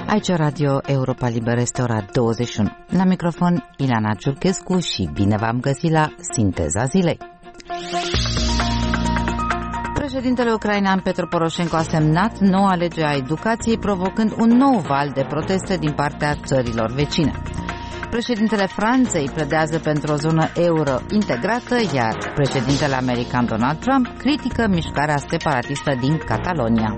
Aici Radio Europa Liberă, este ora 21. La microfon Ileana Ciurchescu și bine v-am găsit la Sinteza Zilei. Președintele ucrainean Petro Poroșenko a semnat noua lege a educației, provocând un nou val de proteste din partea țărilor vecine. Președintele Franței pledează pentru o zonă euro integrată, iar președintele american Donald Trump critică mișcarea separatistă din Catalonia.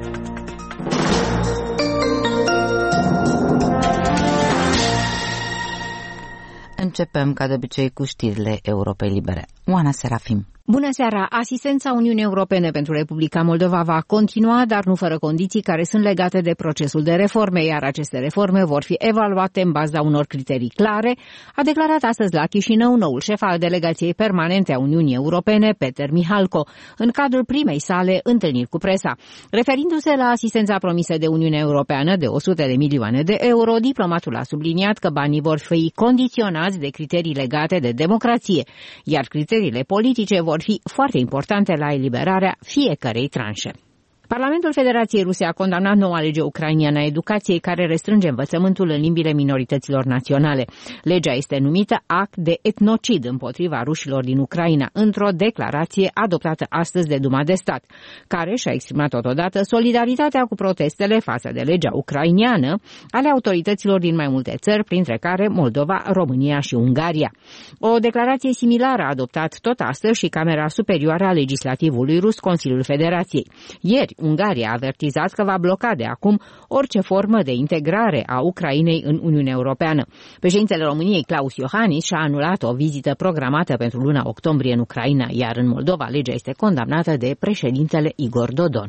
Începem, ca de obicei, cu știrile Europei Libere. Oana Serafim. Bună seara! Asistența Uniunii Europene pentru Republica Moldova va continua, dar nu fără condiții care sunt legate de procesul de reforme, iar aceste reforme vor fi evaluate în baza unor criterii clare, a declarat astăzi la Chișinău noul șef al delegației permanente a Uniunii Europene, Peter Mihalko, în cadrul primei sale întâlniri cu presa. Referindu-se la asistența promisă de Uniunea Europeană de 100 de milioane de euro, diplomatul a subliniat că banii vor fi condiționați de criterii legate de democrație, iar criteriile politice vor fi foarte importante la eliberarea fiecărei tranșe. Parlamentul Federației Ruse a condamnat noua lege ucrainiană a educației care restrânge învățământul în limbile minorităților naționale. Legea este numită act de etnocid împotriva rușilor din Ucraina, într-o declarație adoptată astăzi de Duma de Stat, care și-a exprimat totodată solidaritatea cu protestele față de legea ucrainiană ale autorităților din mai multe țări, printre care Moldova, România și Ungaria. O declarație similară a adoptat tot astăzi și Camera Superioară a Legislativului Rus, Consiliul Federației. Ieri, Ungaria a avertizat că va bloca de acum orice formă de integrare a Ucrainei în Uniunea Europeană. Președintele României, Klaus Iohannis, și-a anulat o vizită programată pentru luna octombrie în Ucraina, iar în Moldova legea este condamnată de președintele Igor Dodon.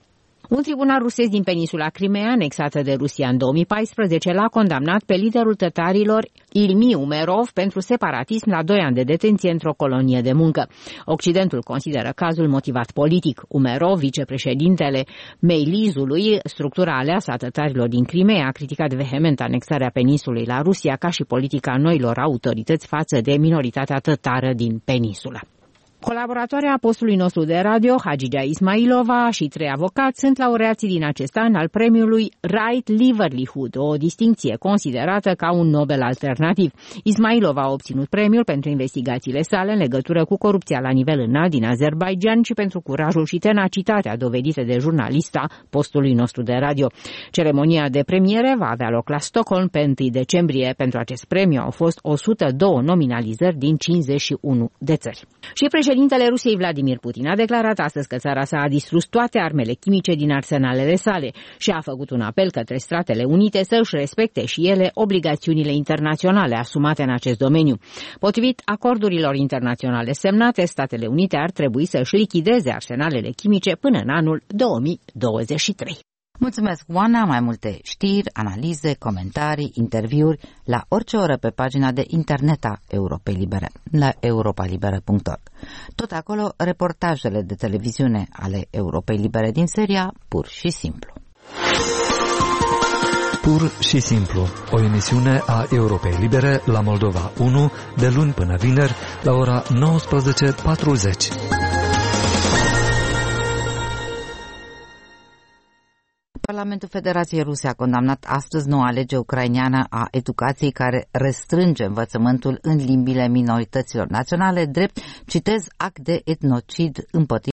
Un tribunal rusesc din peninsula Crimea, anexată de Rusia în 2014, l-a condamnat pe liderul tătarilor Ilmi Umerov pentru separatism la 2 ani de detenție într-o colonie de muncă. Occidentul consideră cazul motivat politic. Umerov, vicepreședintele Meilizului, structura aleasă a tătarilor din Crimea, a criticat vehement anexarea peninsulei la Rusia ca și politica noilor autorități față de minoritatea tătară din peninsulă. Colaboratoarea postului nostru de radio, Hagigea Ismailova, și 3 avocați sunt laureații din acest an al premiului Right Livelihood, o distincție considerată ca un Nobel alternativ. Ismailova a obținut premiul pentru investigațiile sale în legătură cu corupția la nivel înalt din Azerbaidjan și pentru curajul și tenacitatea dovedite de jurnalista postului nostru de radio. Ceremonia de premiere va avea loc la Stockholm pe 1 decembrie. Pentru acest premiu au fost 102 nominalizări din 51 de țări. Și președintele Rusiei Vladimir Putin a declarat astăzi că țara sa a distrus toate armele chimice din arsenalele sale și a făcut un apel către Statele Unite să își respecte și ele obligațiunile internaționale asumate în acest domeniu. Potrivit acordurilor internaționale semnate, Statele Unite ar trebui să își lichideze arsenalele chimice până în anul 2023. Mulțumesc, Oana. Mai multe știri, analize, comentarii, interviuri la orice oră pe pagina de internet a Europei Libere, la europalibere.org. Tot acolo, reportajele de televiziune ale Europei Libere din seria Pur și Simplu. Pur și Simplu, o emisiune a Europei Libere la Moldova 1, de luni până vineri, la ora 19:40. Parlamentul Federației Ruse a condamnat astăzi noua lege ucraineană a educației care restrânge învățământul în limbile minorităților naționale drept, citez, act de etnocid împotriva